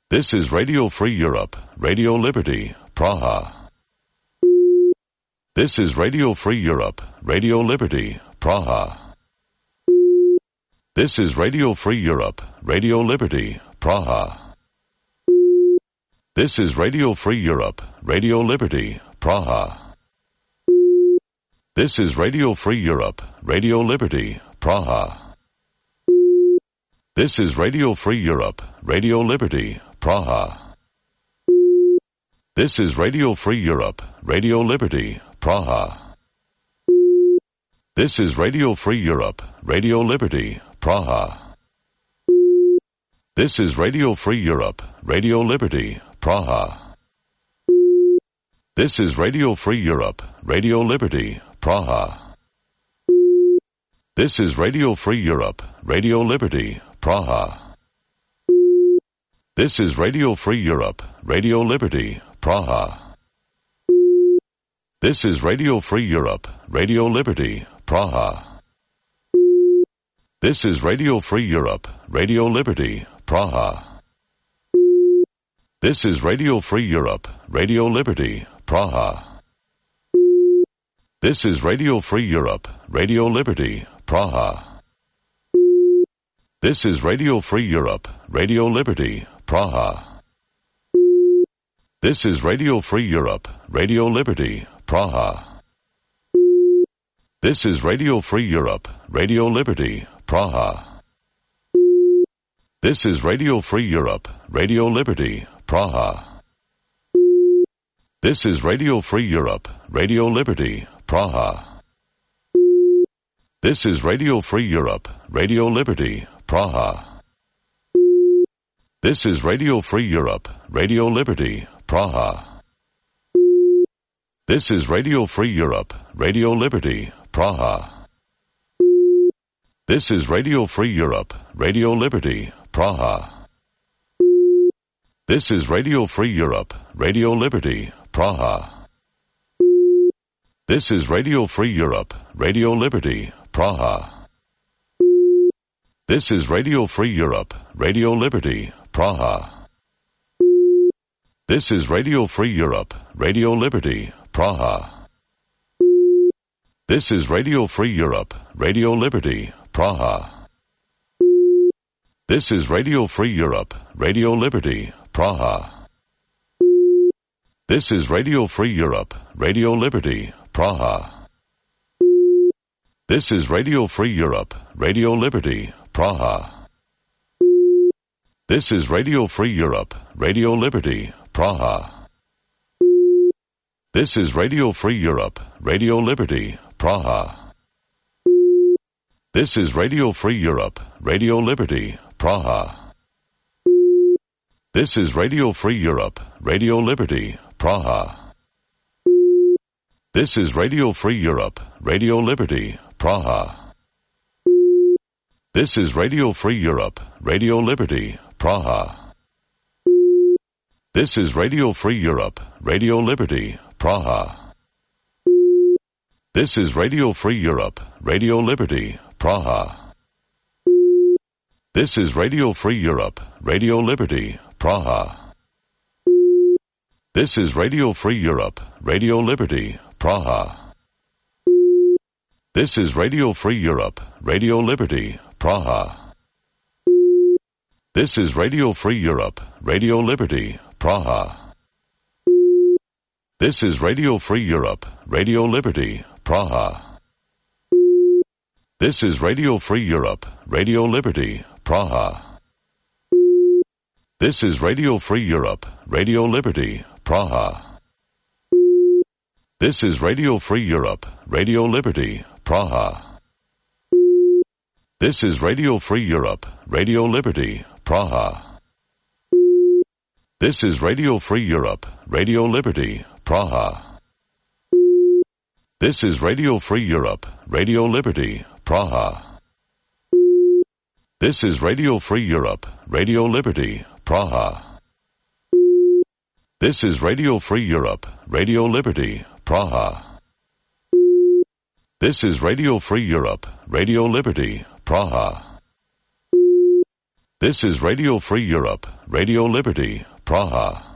This is Radio Free Europe, Radio Liberty, Praha. This is Radio Free Europe, Radio Liberty, Praha. This is Radio Free Europe, Radio Liberty, Praha. This is Radio Free Europe, Radio Liberty, Praha. This is Radio Free Europe, Radio Liberty, Praha. This is Radio Free Europe, Radio Liberty, Praha. This is Radio Free Europe, Radio Liberty, Praha. This is Radio Free Europe, Radio Liberty, Praha. This is Radio Free Europe, Radio Liberty, Praha. This is Radio Free Europe, Radio Liberty, Praha. This is Radio Free Europe, Radio Liberty, Praha. This is Radio Free Europe, Radio Liberty, Praha. This is Radio Free Europe, Radio Liberty, Praha. This is Radio Free Europe, Radio Liberty, Praha. This is Radio Free Europe, Radio Liberty, Praha. This is Radio Free Europe, Radio Liberty, Praha. This is Radio Free Europe, Radio Liberty, Praha. This is Radio Free Europe, Radio Liberty, Praha. This is Radio Free Europe, Radio Liberty, Praha. This is Radio Free Europe, Radio Liberty, Praha. This is Radio Free Europe, Radio Liberty, Praha. This is Radio Free Europe, Radio Liberty, Praha. This is Radio Free Europe, Radio Liberty, Praha. This is Radio Free Europe, Radio Liberty, Praha. This is Radio Free Europe, Radio Liberty, Praha. This is Radio Free Europe, Radio Liberty, Praha. This is Radio Free Europe, Radio Liberty, Praha. This is Radio Free Europe, Radio Liberty, Praha. This is Radio Free Europe, Radio Liberty, Praha. This is Radio Free Europe, Radio Liberty, Praha. This is Radio Free Europe, Radio Liberty, Praha. This is Radio Free Europe, Radio Liberty, Praha. This is Radio Free Europe, Radio Liberty, Praha. This is Radio Free Europe, Radio Liberty, Praha. This is Radio Free Europe, Radio Liberty, Praha. This is Radio Free Europe, Radio Liberty, Praha. This is Radio Free Europe, Radio Liberty, Praha. This is Radio Free Europe, Radio Liberty, Praha. This is Radio Free Europe, Radio Liberty, Praha. This is Radio Free Europe, Radio Liberty, Praha. This is Radio Free Europe, Radio Liberty, Praha. This is Radio Free Europe, Radio Liberty, Praha. This is Radio Free Europe, Radio Liberty, Praha. This is Radio Free Europe, Radio Liberty, Praha. This is Radio Free Europe, Radio Liberty, Praha. This is Radio Free Europe, Radio Liberty, Praha. This is Radio Free Europe, Radio Liberty, Praha. This is Radio Free Europe, Radio Liberty, Praha. This is Radio Free Europe, Radio Liberty, Praha. This is Radio Free Europe, Radio Liberty, Praha. This is Radio Free Europe, Radio Liberty, Praha. This is Radio Free Europe, Radio Liberty, Praha. This is Radio Free Europe, Radio Liberty, Praha. This is Radio Free Europe, Radio Liberty, Praha. This is Radio Free Europe, Radio Liberty, Praha. This is Radio Free Europe, Radio Liberty, Praha.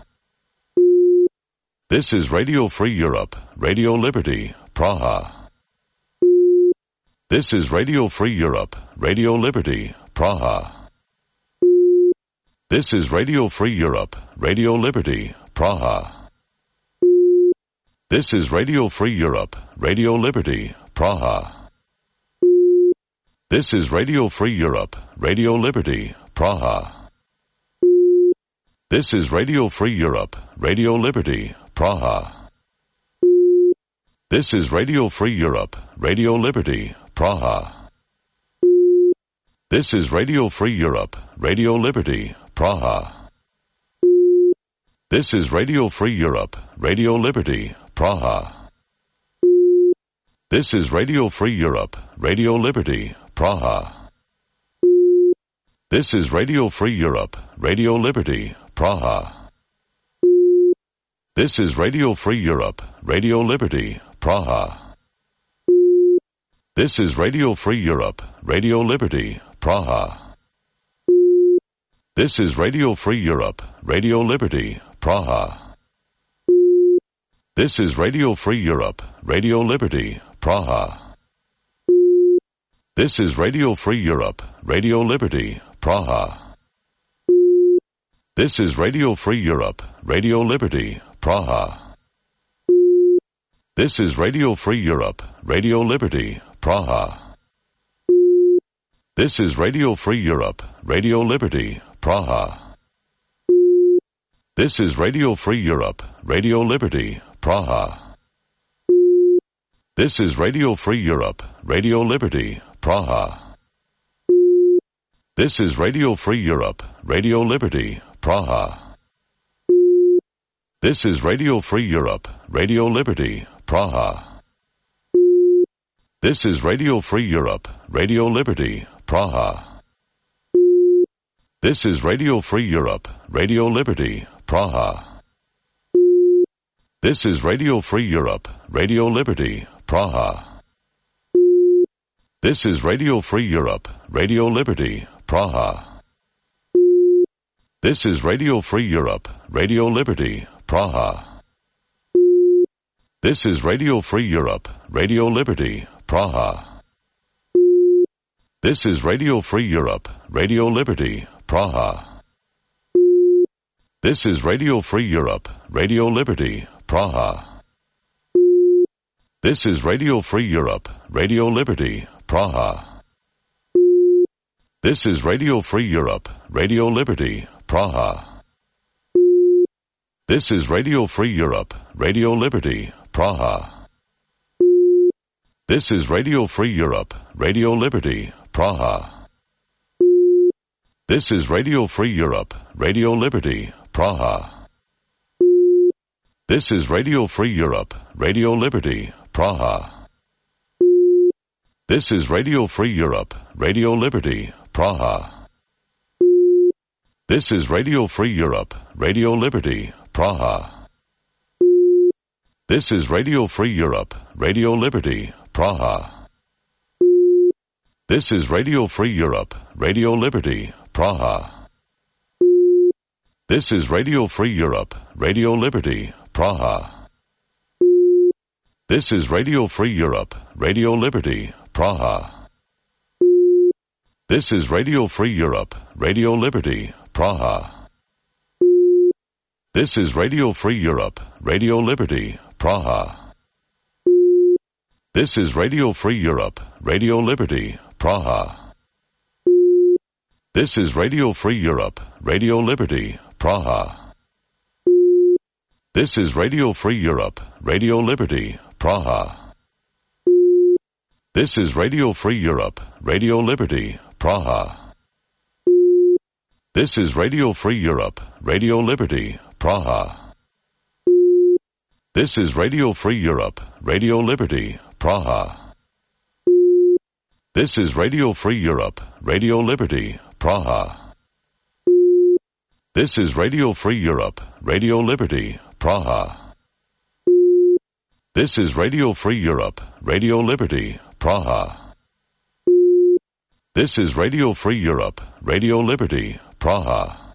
This is Radio Free Europe, Radio Liberty, Praha. This is Radio Free Europe, Radio Liberty, Praha. This is Radio Free Europe, Radio Liberty, Praha. This is Radio Free Europe, Radio Liberty, Praha. This is Radio Free Europe, Radio Liberty, Praha. This is Radio Free Europe, Radio Liberty, Praha. This is Radio Free Europe, Radio Liberty, Praha. This is Radio Free Europe, Radio Liberty, Praha. This is Radio Free Europe, Radio Liberty, Praha. This is Radio Free Europe, Radio Liberty, Praha. This is Radio Free Europe, Radio Liberty, Praha. This is Radio Free Europe, Radio Liberty, Praha. This is Radio Free Europe, Radio Liberty, Praha. This is Radio Free Europe, Radio Liberty, Praha. This is Radio Free Europe, Radio Liberty, Praha. This is Radio Free Europe, Radio Liberty, Praha. This is Radio Free Europe, Radio Liberty, Praha. This is Radio Free Europe, Radio Liberty, Praha. This is Radio Free Europe, Radio Liberty, Praha. This is Radio Free Europe, Radio Liberty, Praha. This is Radio Free Europe, Radio Liberty, Praha. This is Radio Free Europe, Radio Liberty, Praha. This is Radio Free Europe, Radio Liberty, Praha. This is Radio Free Europe, Radio Liberty, Praha. This is Radio Free Europe, Radio Liberty, Praha. This is Radio Free Europe, Radio Liberty, Praha. This is Radio Free Europe, Radio Liberty, Praha. This is Radio Free Europe, Radio Liberty, Praha. This is Radio Free Europe, Radio Liberty, Praha. This is Radio Free Europe, Radio Liberty, Praha. This is Radio Free Europe, Radio Liberty, Praha. This is Radio Free Europe, Radio Liberty, Praha. This is Radio Free Europe, Radio Liberty, Praha. This is Radio Free Europe, Radio Liberty, Praha. This is Radio Free Europe, Radio Liberty, Praha. This is Radio Free Europe, Radio Liberty, Praha. This is Radio Free Europe, Radio Liberty, Praha. This is Radio Free Europe, Radio Liberty, Praha. This is Radio Free Europe, Radio Liberty, Praha. This is Radio Free Europe, Radio Liberty, Praha. This is Radio Free Europe, Radio Liberty, Praha. This is Radio Free Europe, Radio Liberty, Praha. This is Radio Free Europe, Radio Liberty, Praha. This is Radio Free Europe, Radio Liberty, Praha. This is Radio Free Europe, Radio Liberty, Praha. This is Radio Free Europe, Radio Liberty, Praha. This is Radio Free Europe, Radio Liberty, Praha. This is Radio Free Europe, Radio Liberty, Praha. This is Radio Free Europe, Radio Liberty, Praha. This is Radio Free Europe, Radio Liberty, Praha. This is Radio Free Europe, Radio Liberty, Praha. This is Radio Free Europe, Radio Liberty, Praha. This is Radio Free Europe, Radio Liberty, Praha. This is Radio Free Europe, Radio Liberty, Praha. This is Radio Free Europe, Radio Liberty, Praha.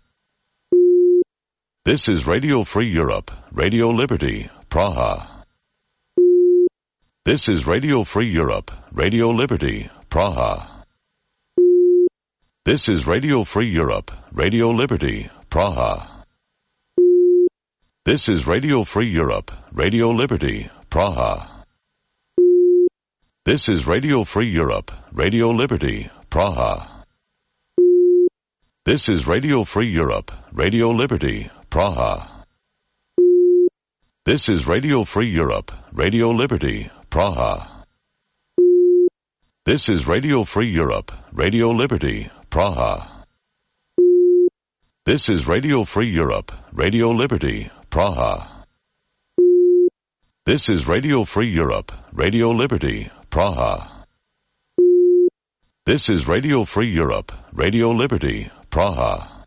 This is Radio Free Europe, Radio Liberty, Praha. This is Radio Free Europe, Radio Liberty, Praha. This is Radio Free Europe, Radio Liberty, Praha. This is Radio Free Europe, Radio Liberty, Praha. This is Radio Free Europe, Radio Liberty, Praha. This is Radio Free Europe, Radio Liberty, Praha. This is Radio Free Europe, Radio Liberty, Praha. This is Radio Free Europe, Radio Liberty, Praha. This is Radio Free Europe, Radio Liberty, Praha. This is Radio Free Europe, Radio Liberty, Praha. This is Radio Free Europe, Radio Liberty, Praha.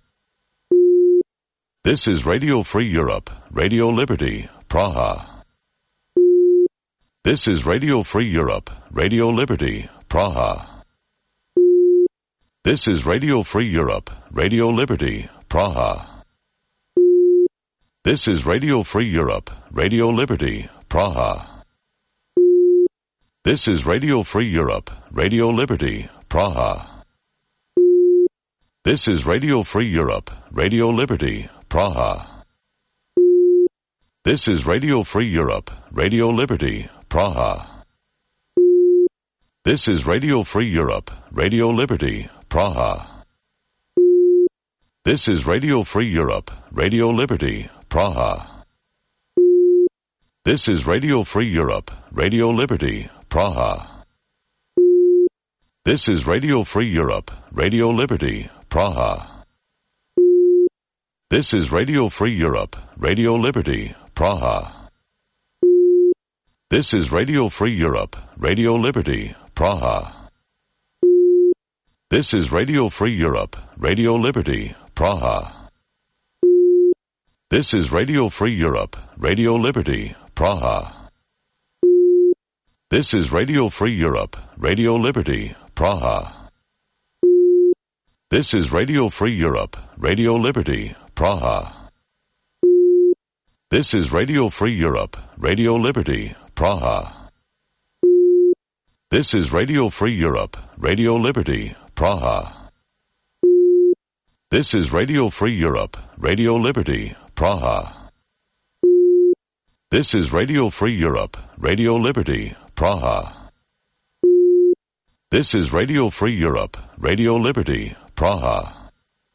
This is Radio Free Europe, Radio Liberty, Praha. This is Radio Free Europe, Radio Liberty, Praha. This is Radio Free Europe, Radio Liberty, Praha. This is Radio Free Europe, Radio Liberty, Praha. This is Radio Free Europe, Radio Liberty, Praha. This is Radio Free Europe, Radio Liberty, Praha. This is Radio Free Europe, Radio Liberty, Praha. This is Radio Free Europe, Radio Liberty, Praha. This is Radio Free Europe, Radio Liberty, Praha. This is Radio Free Europe, Radio Liberty, Praha. This is Radio Free Europe, Radio Liberty, Praha. This is Radio Free Europe, Radio Liberty, Praha. This is Radio Free Europe, Radio Liberty, Praha. This is Radio Free Europe, Radio Liberty, Praha. This is Radio Free Europe, Radio Liberty, Praha. This is Radio Free Europe, Radio Liberty, Praha. This is Radio Free Europe, Radio Liberty, Praha. This is Radio Free Europe, Radio Liberty, Praha. This is Radio Free Europe, Radio Liberty, Praha. This is Radio Free Europe, Radio Liberty, Praha. This is Radio Free Europe, Radio Liberty, Praha. This is Radio Free Europe, Radio Liberty, Praha.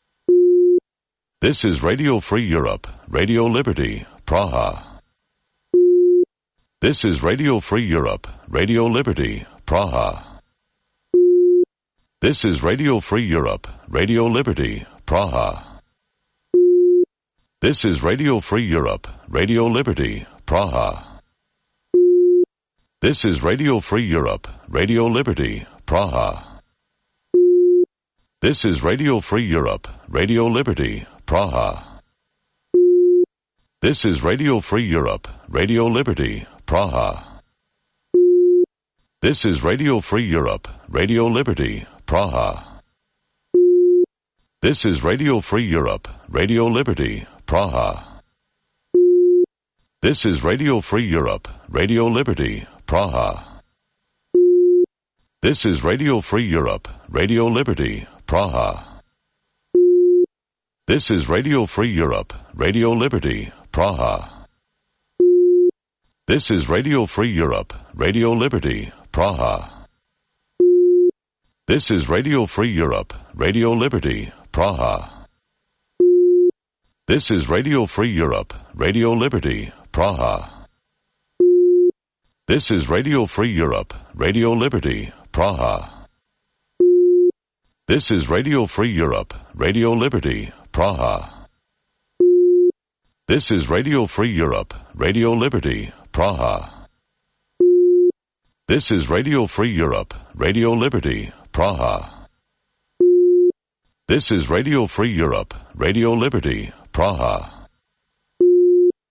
This is Radio Free Europe, Radio Liberty, Praha. This is Radio Free Europe, Radio Liberty, Praha. This is Radio Free Europe, Radio Liberty, Praha. This is Radio Free Europe, Radio Liberty, Praha. This is Radio Free Europe, Radio Liberty, Praha. This is Radio Free Europe, Radio Liberty, Praha. This is Radio Free Europe, Radio Liberty, Praha. This is Radio Free Europe, Radio Liberty, Praha. This is Radio Free Europe, Radio Liberty, Praha. This is Radio Free Europe, Radio Liberty, Praha. This is Radio Free Europe, Radio Liberty, Praha. This is Radio Free Europe, Radio Liberty, Praha. This is Radio Free Europe, Radio Liberty, Praha. This is Radio Free Europe, Radio Liberty, Praha. This is Radio Free Europe, Radio Liberty, Praha. This is Radio Free Europe, Radio Liberty, Praha. This is Radio Free Europe, Radio Liberty, Praha. This is Radio Free Europe, Radio Liberty, Praha. This is Radio Free Europe, Radio Liberty, Praha. This is Radio Free Europe, Radio Liberty, Praha.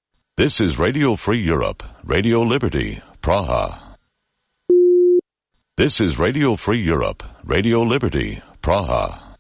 This is Radio Free Europe, Radio Liberty, Praha. This is Radio Free Europe, Radio Liberty, Praha.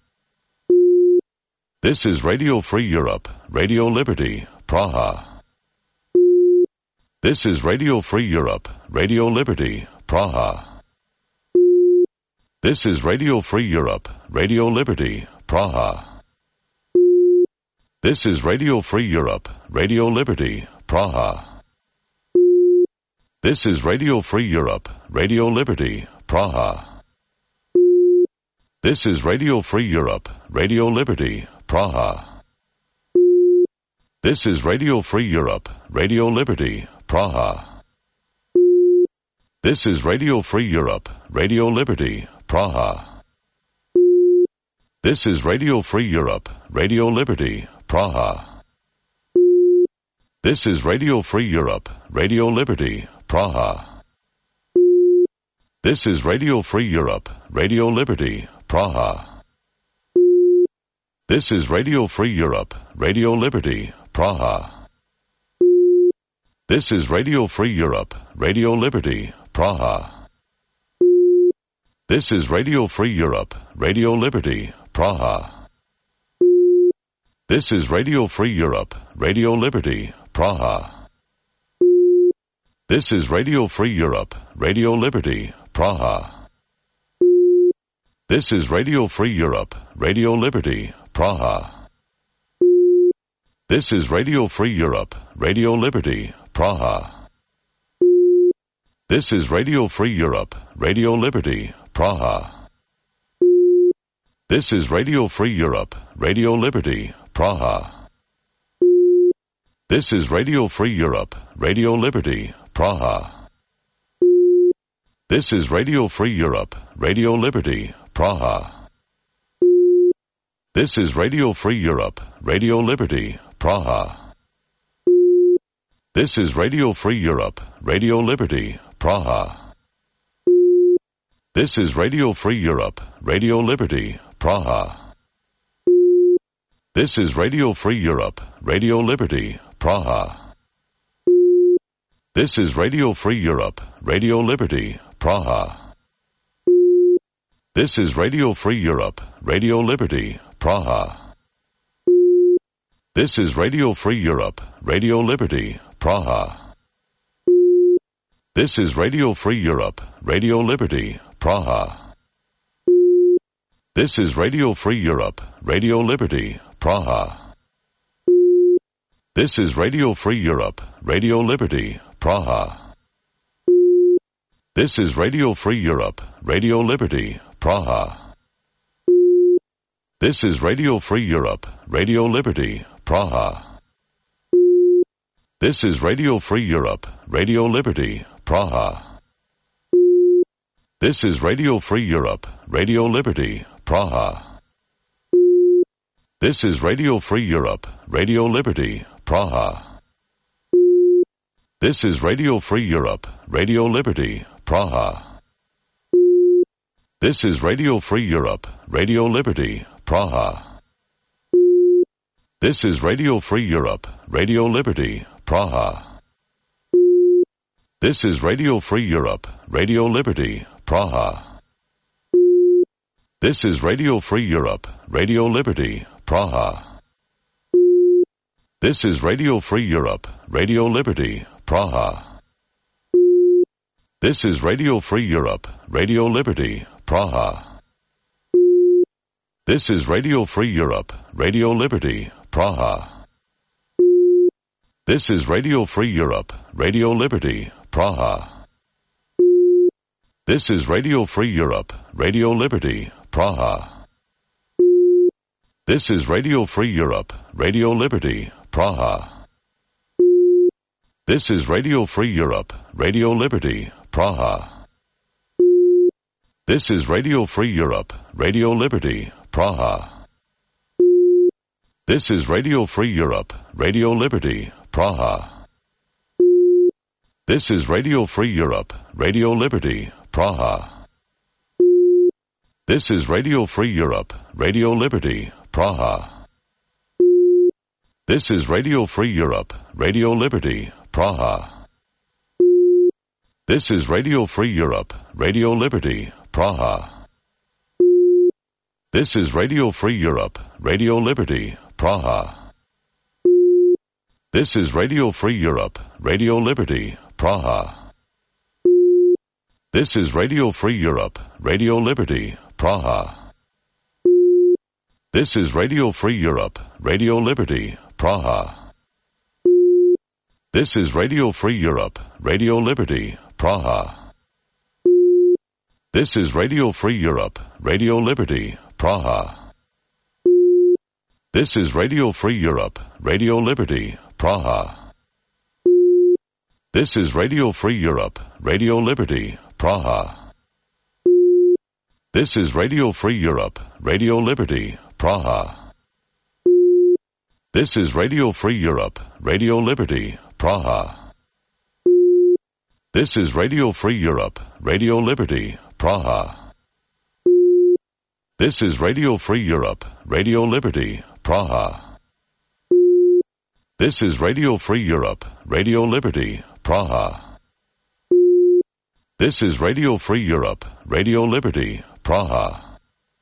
This is Radio Free Europe, Radio Liberty, Praha. This is Radio Free Europe, Radio Liberty, Praha. This is Radio Free Europe, Radio Liberty, Praha. This is Radio Free Europe, Radio Liberty, Praha. This is Radio Free Europe, Radio Liberty, Praha. This is Radio Free Europe, Radio Liberty, Praha. This is Radio Free Europe, Radio Liberty, Praha. This is Radio Free Europe, Radio Liberty, Praha. This is Radio Free Europe, Radio Liberty, Praha. This is Radio Free Europe, Radio Liberty, Praha. This is Radio Free Europe, Radio Liberty, Praha. This is Radio Free Europe, Radio Liberty, Praha. This is Radio Free Europe, Radio Liberty, Praha. This is Radio Free Europe, Radio Liberty, Praha. This is Radio Free Europe, Radio Liberty, Praha. This is Radio Free Europe, Radio Liberty, Praha. This is Radio Free Europe, Radio Liberty, Praha. This is Radio Free Europe, Radio Liberty, Praha. This is Radio Free Europe, Radio Liberty, Praha. This is Radio Free Europe, Radio Liberty, Praha. This is Radio Free Europe, Radio Liberty, Praha. This is Radio Free Europe, Radio Liberty, Praha. This is Radio Free Europe, Radio Liberty, Praha. This is Radio Free Europe, Radio Liberty, Praha. This is Radio Free Europe, Radio Liberty, Praha. This is Radio Free Europe, Radio Liberty, Praha. This is Radio Free Europe, Radio Liberty, Praha. This is Radio Free Europe, Radio Liberty, Praha. This is Radio Free Europe, Radio Liberty, Praha. This is Radio Free Europe, Radio Liberty, Praha. This is Radio Free Europe, Radio Liberty, Praha. This is Radio Free Europe, Radio Liberty, Praha. This is Radio Free Europe, Radio Liberty, Praha. This is Radio Free Europe, Radio Liberty, Praha. This is Radio Free Europe, Radio Liberty, Praha. This is Radio Free Europe, Radio Liberty, Praha. This is Radio Free Europe, Radio Liberty, Praha. This is Radio Free Europe, Radio Liberty, Praha. This is Radio Free Europe, Radio Liberty, Praha. This is Radio Free Europe, Radio Liberty, Praha. This is Radio Free Europe, Radio Liberty, Praha. This is Radio Free Europe, Radio Liberty, Praha. This is Radio Free Europe, Radio Liberty, Praha. This is Radio Free Europe, Radio Liberty, Praha. This is Radio Free Europe, Radio Liberty, Praha. This is Radio Free Europe, Radio Liberty, Praha. This is Radio Free Europe, Radio Liberty, Praha. This is Radio Free Europe, Radio Liberty, Praha. This is Radio Free Europe, Radio Liberty, Praha. This is Radio Free Europe, Radio Liberty, Praha. This is Radio Free Europe, Radio Liberty, Praha. This is Radio Free Europe, Radio Liberty, Praha. This is Radio Free Europe, Radio Liberty, Praha. This is Radio Free Europe, Radio Liberty, Praha. This is Radio Free Europe, Radio Liberty, Praha. This is Radio Free Europe, Radio Liberty, Praha. This is Radio Free Europe, Radio Liberty, Praha. This is Radio Free Europe, Radio Liberty, Praha. This is Radio Free Europe, Radio Liberty, Praha. This is Radio Free Europe, Radio Liberty, Praha. This is Radio Free Europe, Radio Liberty, Praha. This is Radio Free Europe, Radio Liberty, Praha. This is Radio Free Europe, Radio Liberty, Praha. This is Radio Free Europe, Radio Liberty, Praha. This is Radio Free Europe, Radio Liberty, Praha. This is Radio Free Europe, Radio Liberty, Praha. This is Radio Free Europe, Radio Liberty, Praha. This is Radio Free Europe, Radio Liberty, Praha. This is Radio Free Europe, Radio Liberty, Praha.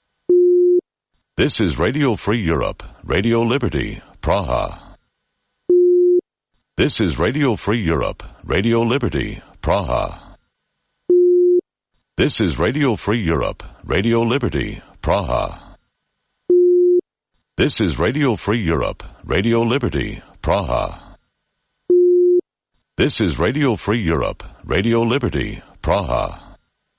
This is Radio Free Europe, Radio Liberty, Praha. This is Radio Free Europe, Radio Liberty, Praha. This is Radio Free Europe, Radio Liberty, Praha. This is Radio Free Europe, Radio Liberty, Praha. This is Radio Free Europe, Radio Liberty, Praha.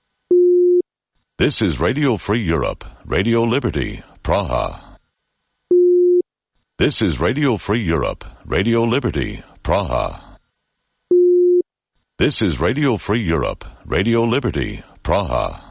This is Radio Free Europe, Radio Liberty, Praha. This is Radio Free Europe, Radio Liberty, Praha. This is Radio Free Europe, Radio Liberty, Praha.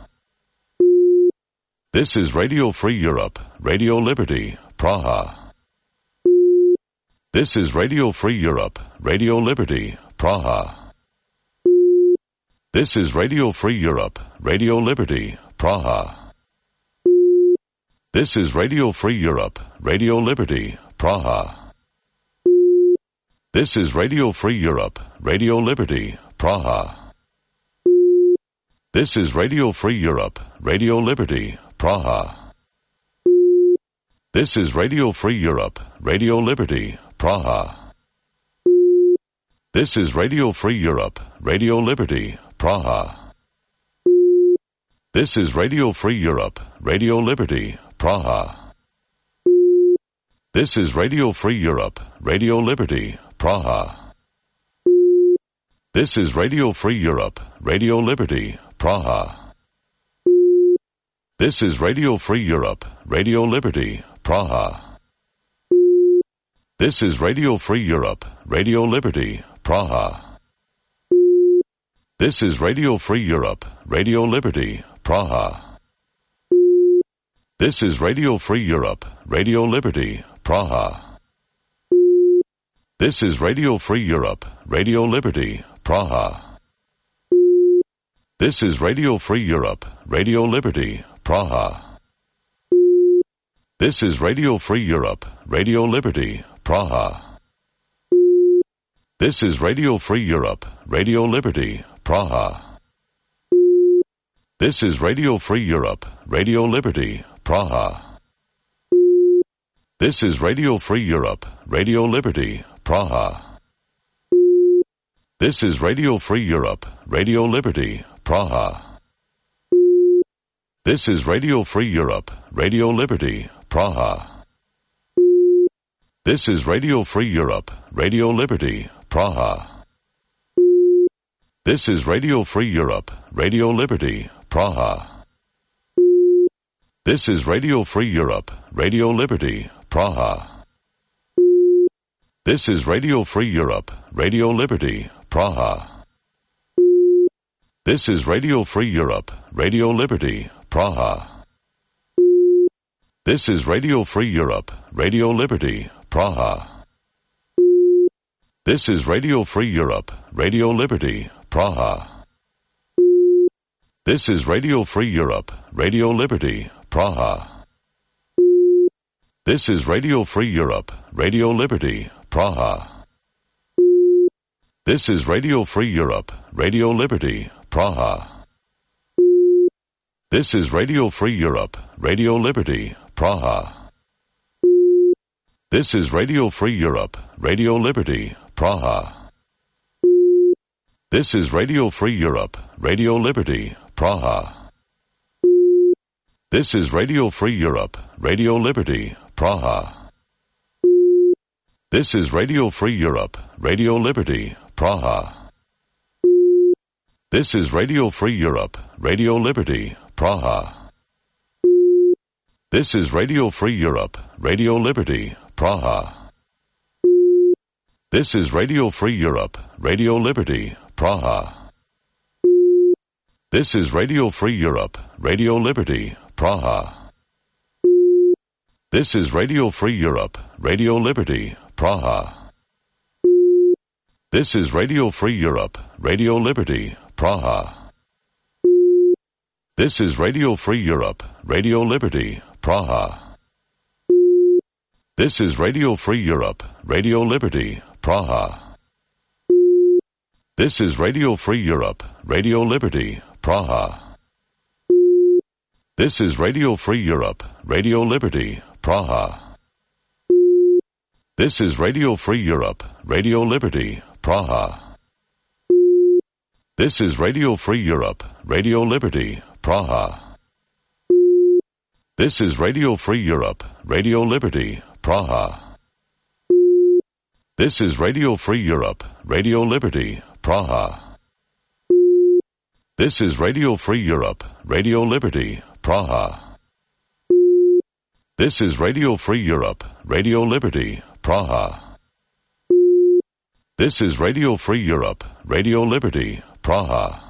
This is Radio Free Europe, Radio Liberty, Praha. This is Radio Free Europe, Radio Liberty, Praha. This is Radio Free Europe, Radio Liberty, Praha. This is Radio Free Europe, Radio Liberty, Praha. This is Radio Free Europe, Radio Liberty, Praha. This is Radio Free Europe, Radio Liberty, Praha. This is Radio Free Europe, Radio Liberty, Praha. This is Radio Free Europe, Radio Liberty, Praha. This is Radio Free Europe, Radio Liberty, Praha. This is Radio Free Europe, Radio Liberty, Praha. This is Radio Free Europe, Radio Liberty, Praha. This is Radio Free Europe, Radio Liberty, Praha. This is Radio Free Europe, Radio Liberty, Praha. This is Radio Free Europe, Radio Liberty, Praha. This is Radio Free Europe, Radio Liberty, Praha. This is Radio Free Europe, Radio Liberty, Praha. This is Radio Free Europe, Radio Liberty, Praha. This is Radio Free Europe, Radio Liberty, Praha. This is Radio Free Europe, Radio Liberty, Praha. This is Radio Free Europe, Radio Liberty, Praha. This is Radio Free Europe, Radio Liberty, Praha. This is Radio Free Europe, Radio Liberty, Praha. This is Radio Free Europe, Radio Liberty, Praha. This is Radio Free Europe, Radio Liberty, Praha. This is Radio Free Europe, Radio Liberty, Praha. This is Radio Free Europe, Radio Liberty, Praha. This is Radio Free Europe, Radio Liberty, Praha. This is Radio Free Europe, Radio Liberty, Praha. This is Radio Free Europe, Radio Liberty, Praha. This is Radio Free Europe, Radio Liberty, Praha. This is Radio Free Europe, Radio Liberty, Praha. This is Radio Free Europe, Radio Liberty, Praha. This is Radio Free Europe, Radio Liberty, Praha. This is Radio Free Europe, Radio Liberty, Praha. This is Radio Free Europe, Radio Liberty, Praha. This is Radio Free Europe, Radio Liberty, Praha. This is Radio Free Europe, Radio Liberty, Praha. This is Radio Free Europe, Radio Liberty, Praha. This is Radio Free Europe, Radio Liberty, Praha. This is Radio Free Europe, Radio Liberty, Praha. This is Radio Free Europe, Radio Liberty, Praha. This is Radio Free Europe, Radio Liberty, Praha. This is Radio Free Europe, Radio Liberty, Praha. This is Radio Free Europe, Radio Liberty, Praha. This is Radio Free Europe, Radio Liberty, Praha. This is Radio Free Europe, Radio Liberty, Praha. This is Radio Free Europe, Radio Liberty, Praha. This is Radio Free Europe, Radio Liberty, Praha. This is Radio Free Europe, Radio Liberty, Praha. This is Radio Free Europe, Radio Liberty, Praha. This is Radio Free Europe, Radio Liberty, Praha. This is Radio Free Europe, Radio Liberty, Praha. This is Radio Free Europe, Radio Liberty, Praha. This is Radio Free Europe, Radio Liberty, Praha. This is Radio Free Europe, Radio Liberty, Praha.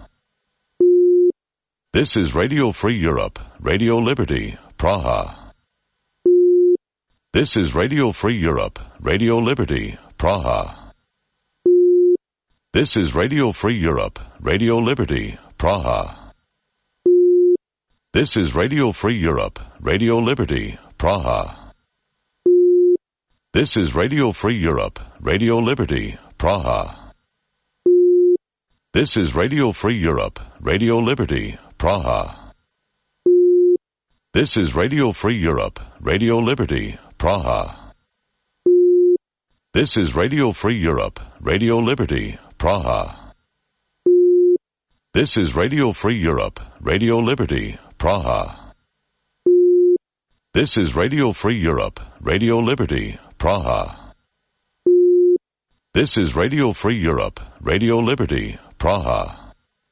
This is Radio Free Europe, Radio Liberty, Praha. This is Radio Free Europe, Radio Liberty, Praha. This is Radio Free Europe, Radio Liberty, Praha. This is Radio Free Europe, Radio Liberty, Praha. This is Radio Free Europe, Radio Liberty, Praha. This is Radio Free Europe, Radio Liberty, Praha. This is Radio Free Europe, Radio Liberty, Praha. This is Radio Free Europe, Radio Liberty, Praha. This is Radio Free Europe, Radio Liberty, Praha. This is Radio Free Europe, Radio Liberty, Praha. This is Radio Free Europe, Radio Liberty, Praha.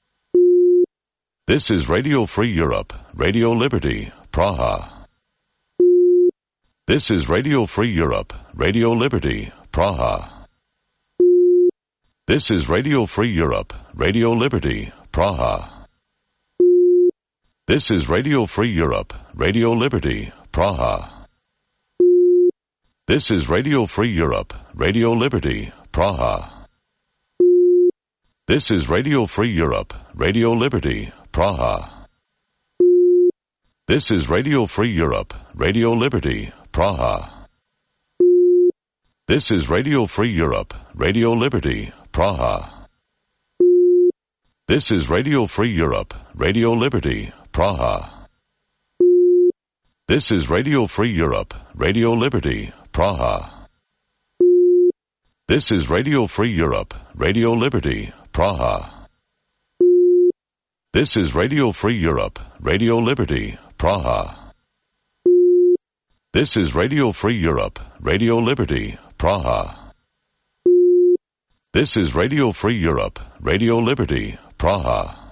This is Radio Free Europe, Radio Liberty, Praha. This is Radio Free Europe, Radio Liberty, Praha. This is Radio Free Europe, Radio Liberty, Praha. This is Radio Free Europe, Radio Liberty, Praha. This is Radio Free Europe, Radio Liberty, Praha. This is Radio Free Europe, Radio Liberty, Praha. This is Radio Free Europe, Radio Liberty, Praha. This is Radio Free Europe, Radio Liberty, Praha. This is Radio Free Europe, Radio Liberty, Praha. This is Radio Free Europe, Radio Liberty, Praha. This is Radio Free Europe, Radio Liberty, Praha. This is Radio Free Europe, Radio Liberty, Praha. This is Radio Free Europe, Radio Liberty, Praha. This is Radio Free Europe, Radio Liberty, Praha.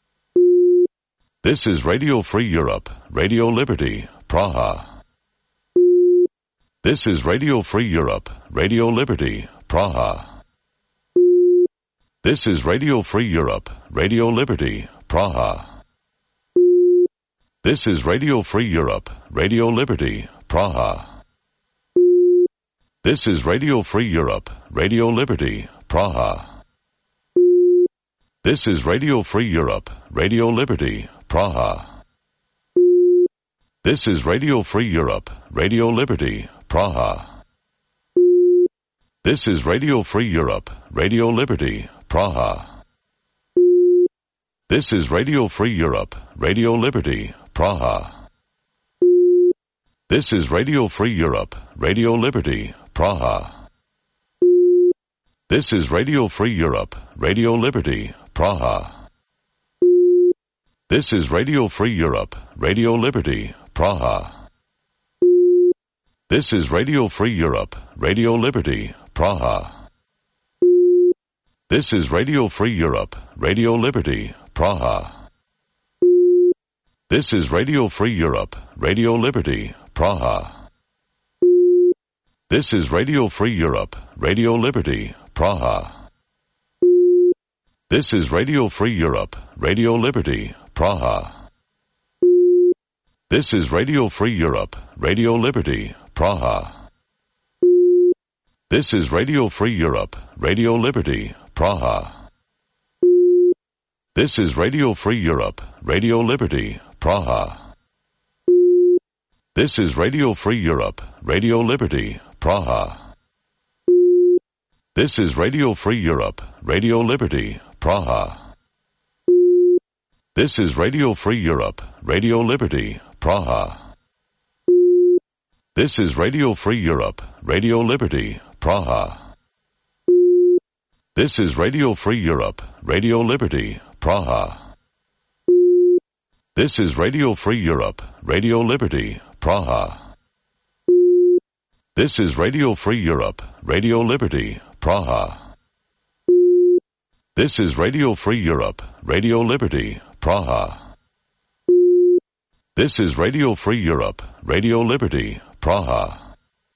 This is Radio Free Europe, Radio Liberty, Praha. This is Radio Free Europe, Radio Liberty, Praha. This is Radio Free Europe, Radio Liberty, Praha. This is Radio Free Europe, Radio Liberty, Praha. This is Radio Free Europe, Radio Liberty, Praha. This is Radio Free Europe, Radio Liberty, Praha. This is Radio Free Europe, Radio Liberty, Praha. This is Radio Free Europe, Radio Liberty, Praha. This is Radio Free Europe, Radio Liberty, Praha. This is Radio Free Europe, Radio Liberty, Praha. This is Radio Free Europe, Radio Liberty, Praha. This is Radio Free Europe, Radio Liberty, Praha. This is Radio Free Europe, Radio Liberty, Praha. This is Radio Free Europe, Radio Liberty, Praha. This is Radio Free Europe, Radio Liberty, Praha. This is Radio Free Europe, Radio Liberty, Praha. This is Radio Free Europe, Radio Liberty, Praha. This is Radio Free Europe, Radio Liberty, Praha. This is Radio Free Europe, Radio Liberty, Praha. This is Radio Free Europe, Radio Liberty, Praha. This is Radio Free Europe, Radio Liberty, Praha. This is Radio Free Europe, Radio Liberty, Praha. This is Radio Free Europe, Radio Liberty, Praha. This is Radio Free Europe, Radio Liberty, Praha. This is Radio Free Europe, Radio Liberty, Praha. This is Radio Free Europe, Radio Liberty, Praha. This is Radio Free Europe, Radio Liberty, Praha. This is Radio Free Europe, Radio Liberty, Praha. This is Radio Free Europe, Radio Liberty, Praha.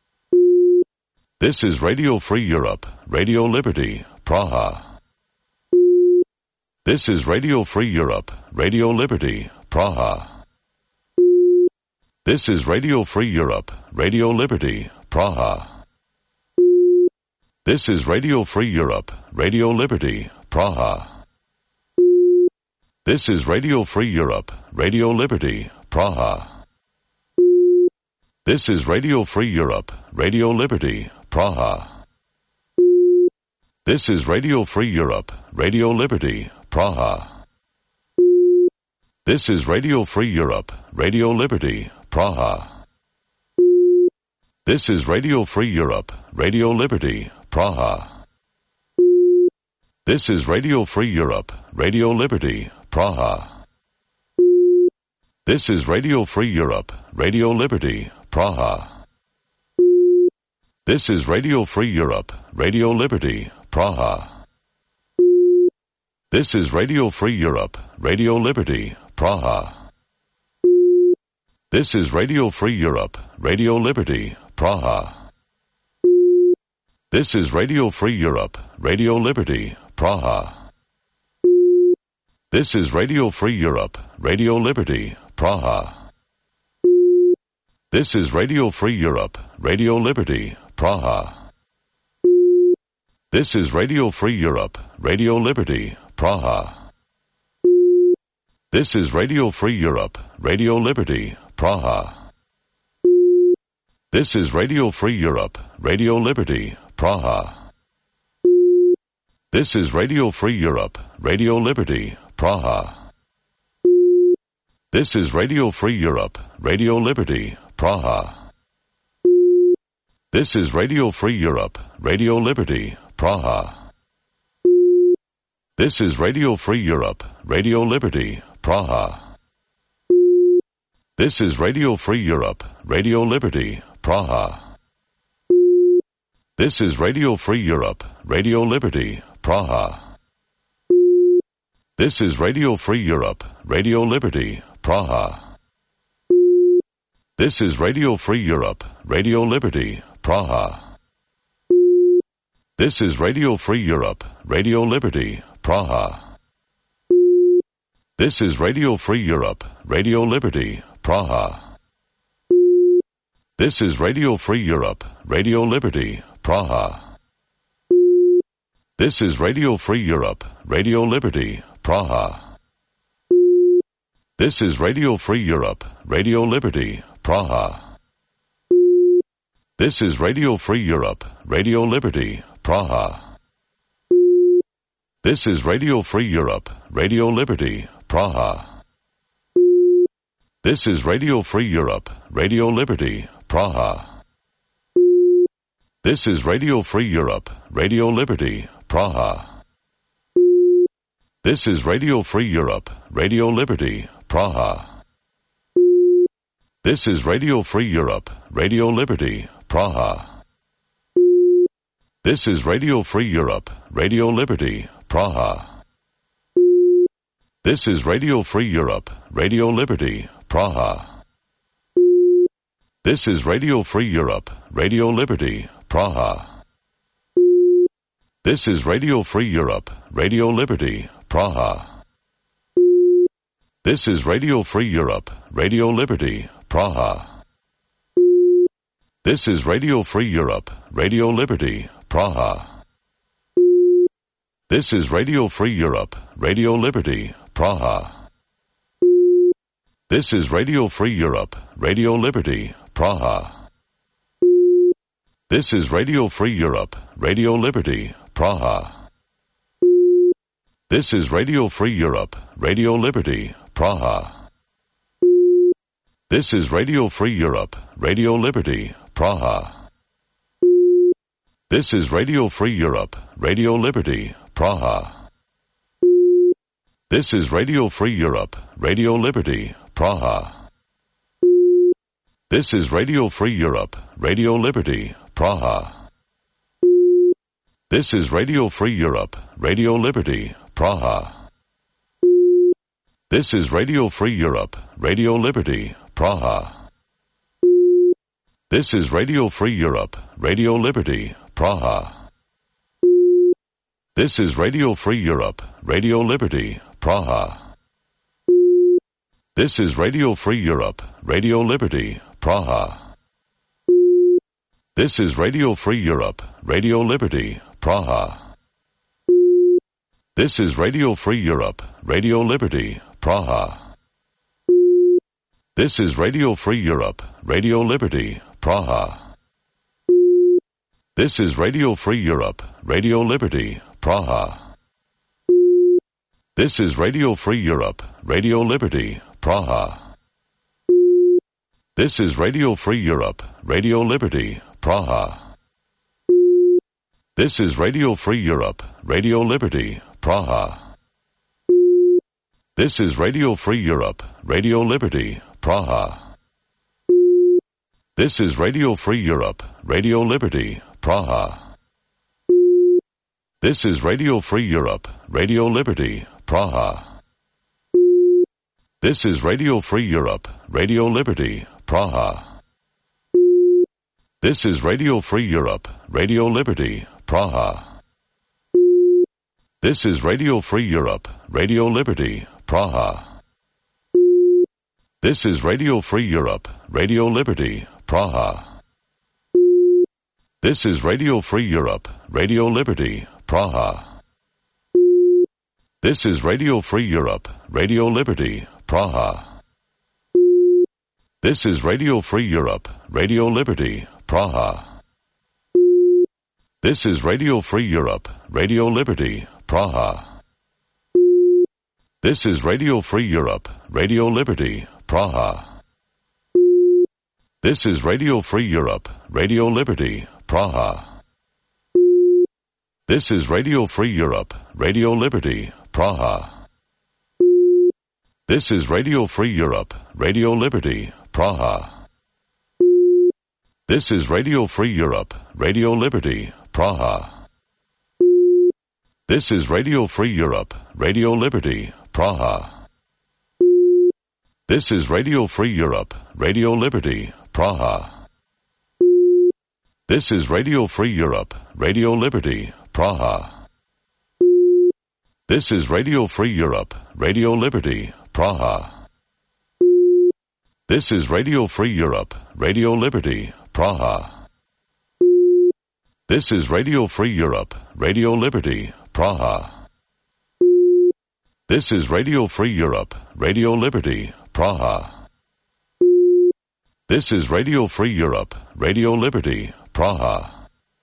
This is Radio Free Europe, Radio Liberty, Praha. This is Radio Free Europe, Radio Liberty, Praha. This is Radio Free Europe, Radio Liberty, Praha. This is Radio Free Europe, Radio Liberty, Praha. This is Radio Free Europe, Radio Liberty, Praha. This is Radio Free Europe, Radio Liberty, Praha. This is Radio Free Europe, Radio Liberty, Praha. This is Radio Free Europe, Radio Liberty, Praha. This is Radio Free Europe, Radio Liberty, Praha. This is Radio Free Europe, Radio Liberty, Praha. This is Radio Free Europe, Radio Liberty, Praha. This is Radio Free Europe, Radio Liberty, Praha. This is Radio Free Europe, Radio Liberty, Praha. This is Radio Free Europe, Radio Liberty, Praha. This is Radio Free Europe, Radio Liberty, Praha. This is Radio Free Europe, Radio Liberty, Praha. This is Radio Free Europe, Radio Liberty, Praha. This is Radio Free Europe, Radio Liberty, Praha. This is Radio Free Europe, Radio Liberty, Praha. This is Radio Free Europe, Radio Liberty, Praha. This is Radio Free Europe, Radio Liberty, Praha. This is Radio Free Europe, Radio Liberty, Praha. This is Radio Free Europe, Radio Liberty, Praha. This is Radio Free Europe, Radio Liberty, Praha. This is Radio Free Europe, Radio Liberty, Praha. This is Radio Free Europe, Radio Liberty, Praha. This is Radio Free Europe, Radio Liberty, Praha. This is Radio Free Europe, Radio Liberty, Praha. This is Radio Free Europe, Radio Liberty, Praha. This is Radio Free Europe, Radio Liberty, Praha. This is Radio Free Europe, Radio Liberty, Praha. This is Radio Free Europe, Radio Liberty, Praha. This is Radio Free Europe, Radio Liberty, Praha. This is Radio Free Europe, Radio Liberty, Praha. This is Radio Free Europe, Radio Liberty, Praha. This is Radio Free Europe, Radio Liberty, Praha. This is Radio Free Europe, Radio Liberty, Praha. This is Radio Free Europe, Radio Liberty, Praha. This is Radio Free Europe, Radio Liberty, Praha. This is Radio Free Europe, Radio Liberty, Praha. This is Radio Free Europe, Radio Liberty, Praha. This is Radio Free Europe, Radio Liberty, Praha. This is Radio Free Europe, Radio Liberty, Praha. This is Radio Free Europe, Radio Liberty, Praha. This is Radio Free Europe, Radio Liberty, Praha. This is Radio Free Europe, Radio Liberty, Praha. This is Radio Free Europe, Radio Liberty, Praha. This is Radio Free Europe, Radio Liberty, Praha. This is Radio Free Europe, Radio Liberty, Praha. This is Radio Free Europe, Radio Liberty, Praha. This is Radio Free Europe, Radio Liberty, Praha. This is Radio Free Europe, Radio Liberty, Praha. This is Radio Free Europe, Radio Liberty, Praha. This is Radio Free Europe, Radio Liberty, Praha. This is Radio Free Europe, Radio Liberty, Praha. This is Radio Free Europe, Radio Liberty, Praha. This is Radio Free Europe, Radio Liberty, Praha. This is Radio Free Europe, Radio Liberty, Praha. This is Radio Free Europe, Radio Liberty, Praha. This is Radio Free Europe, Radio Liberty, Praha. This is Radio Free Europe, Radio Liberty, Praha. This is Radio Free Europe, Radio Liberty, Praha. This is Radio Free Europe, Radio Liberty, Praha. This is Radio Free Europe, Radio Liberty, Praha. This is Radio Free Europe, Radio Liberty, Praha. This is Radio Free Europe, Radio Liberty, Praha. This is Radio Free Europe, Radio Liberty, Praha. This is Radio Free Europe, Radio Liberty, Praha. This is Radio Free Europe, Radio Liberty, Praha. This is Radio Free Europe, Radio Liberty, Praha. This is Radio Free Europe, Radio Liberty, Praha. This is Radio Free Europe, Radio Liberty, Praha. This is Radio Free Europe, Radio Liberty, Praha. This is Radio Free Europe, Radio Liberty, Praha. This is Radio Free Europe, Radio Liberty, Praha. This is Radio Free Europe, Radio Liberty, Praha. This is Radio Free Europe, Radio Liberty, Praha. This is Radio Free Europe, Radio Liberty, Praha. This is Radio Free Europe, Radio Liberty, Praha. This is Radio Free Europe, Radio Liberty, Praha. This is Radio Free Europe, Radio Liberty, Praha. This is Radio Free Europe, Radio Liberty, Praha. This is Radio Free Europe, Radio Liberty, Praha. This is Radio Free Europe, Radio Liberty, Praha. This is Radio Free Europe, Radio Liberty, Praha. This is Radio Free Europe, Radio Liberty, Praha. This is Radio Free Europe, Radio Liberty, Praha. This is Radio Free Europe, Radio Liberty, Praha. This is Radio Free Europe, Radio Liberty, Praha.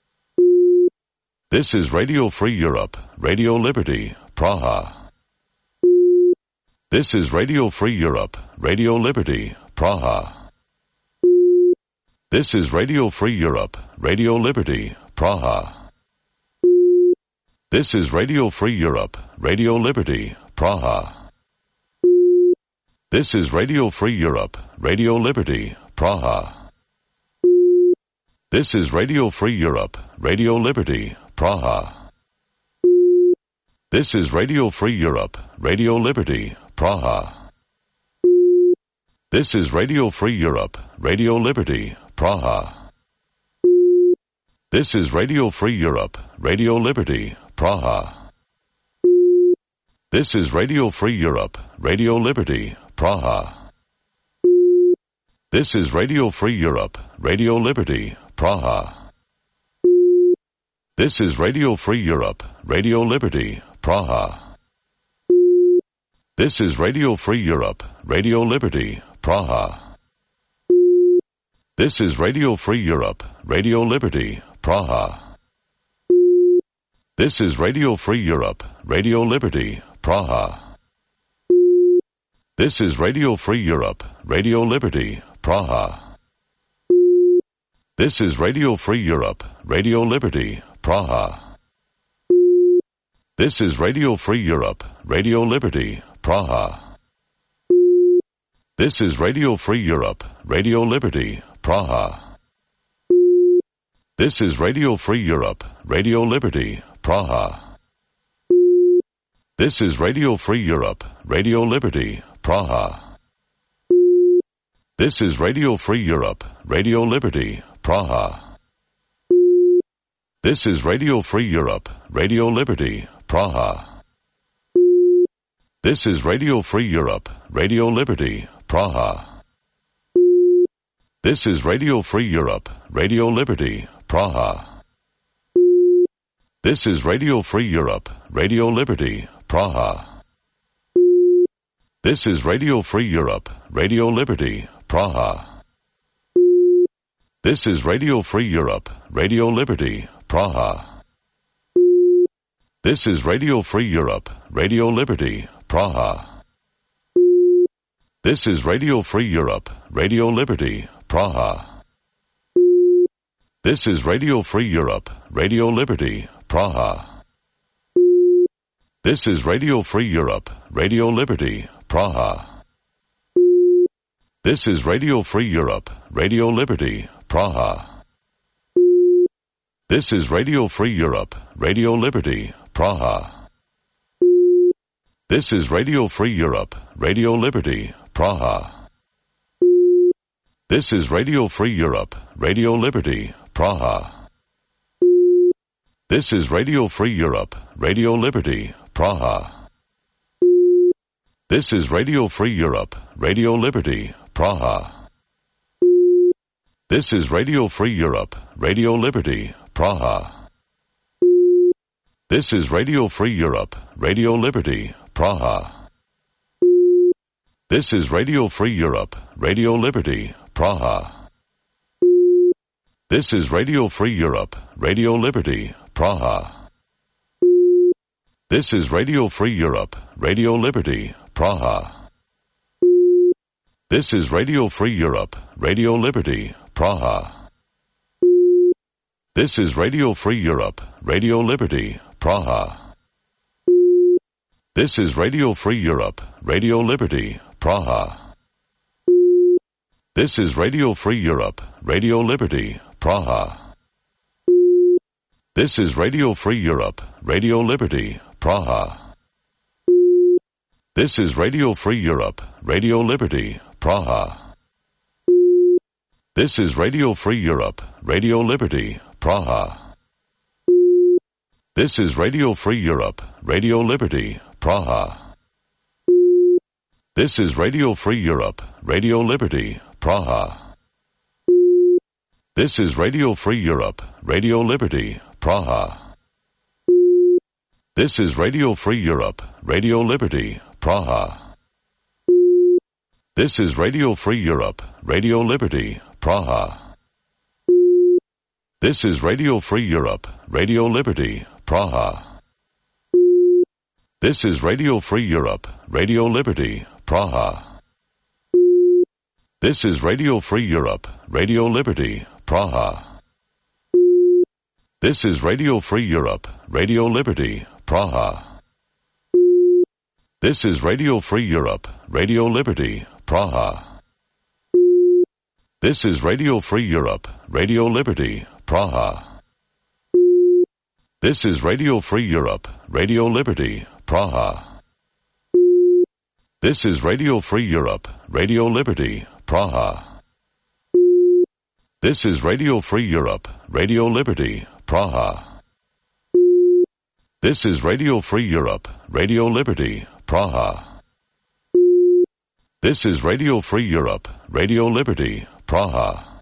This is Radio Free Europe, Radio Liberty, Praha. This is Radio Free Europe, Radio Liberty, Praha. This is Radio Free Europe, Radio Liberty, Praha. This is Radio Free Europe, Radio Liberty, Praha. This is Radio Free Europe, Radio Liberty, Praha. This is Radio Free Europe, Radio Liberty, Praha. This is Radio Free Europe, Radio Liberty, Praha. This is Radio Free Europe, Radio Liberty, Praha. This is Radio Free Europe, Radio Liberty, Praha. This is Radio Free Europe, Radio Liberty, Praha. This is Radio Free Europe, Radio Liberty, Praha. This is Radio Free Europe, Radio Liberty, Praha. This is Radio Free Europe, Radio Liberty, Praha. This is Radio Free Europe, Radio Liberty, Praha. This is Radio Free Europe, Radio Liberty, Praha. This is Radio Free Europe, Radio Liberty, Praha. This is Radio Free Europe, Radio Liberty, Praha. This is Radio Free Europe, Radio Liberty, Praha. This is Radio Free Europe, Radio Liberty, Praha. This is Radio Free Europe, Radio Liberty, Praha. This is Radio Free Europe, Radio Liberty, Praha. This is Radio Free Europe, Radio Liberty, Praha. This is Radio Free Europe, Radio Liberty, Praha. This is Radio Free Europe, Radio Liberty, Praha. This is Radio Free Europe, Radio Liberty, Praha. This is Radio Free Europe, Radio Liberty, Praha. This is Radio Free Europe, Radio Liberty, Praha. This is Radio Free Europe, Radio Liberty, Praha. This is Radio Free Europe, Radio Liberty, Praha. This is Radio Free Europe, Radio Liberty, Praha. This is Radio Free Europe, Radio Liberty, Praha. This is Radio Free Europe, Radio Liberty, Praha. This is Radio Free Europe, Radio Liberty, Praha. This is Radio Free Europe, Radio Liberty, Praha. This is Radio Free Europe, Radio Liberty, Praha. This is Radio Free Europe, Radio Liberty, Praha. This is Radio Free Europe, Radio Liberty, Praha. This is Radio Free Europe, Radio Liberty, Praha. This is Radio Free Europe, Radio Liberty, Praha. This is Radio Free Europe, Radio Liberty, Praha. This is Radio Free Europe, Radio Liberty, Praha. This is Radio Free Europe, Radio Liberty, Praha. This is Radio Free Europe, Radio Liberty, Praha. This is Radio Free Europe, Radio Liberty, Praha. This is Radio Free Europe, Radio Liberty, Praha. This is Radio Free Europe, Radio Liberty, Praha. This is Radio Free Europe, Radio Liberty, Praha. This is Radio Free Europe, Radio Liberty, Praha. This is Radio Free Europe, Radio Liberty, Praha. This is Radio Free Europe, Radio Liberty, Praha. This is Radio Free Europe, Radio Liberty, Praha. This is Radio Free Europe, Radio Liberty, Praha. This is Radio Free Europe, Radio Liberty, Praha. This is Radio Free Europe, Radio Liberty, Praha. This is Radio Free Europe, Radio Liberty, Praha. This is Radio Free Europe, Radio Liberty, Praha. This is Radio Free Europe, Radio Liberty, Praha. This is Radio Free Europe, Radio Liberty, Praha. This is Radio Free Europe, Radio Liberty, Praha. This is Radio Free Europe, Radio Liberty, Praha. This is Radio Free Europe, Radio Liberty, Praha. This is Radio Free Europe, Radio Liberty, Praha. This is Radio Free Europe, Radio Liberty, Praha. This is Radio Free Europe, Radio Liberty, Praha. This is Radio Free Europe, Radio Liberty, Praha. This is Radio Free Europe, Radio Liberty, Praha.